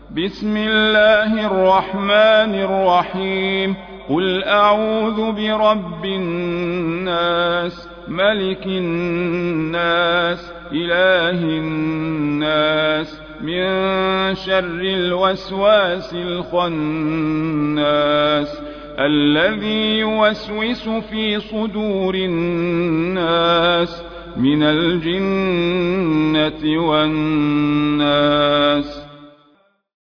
بسم الله الرحمن الرحيم. قل أعوذ برب الناس ملك الناس إله الناس من شر الوسواس الخناس الذي يوسوس في صدور الناس من الجنة والناس.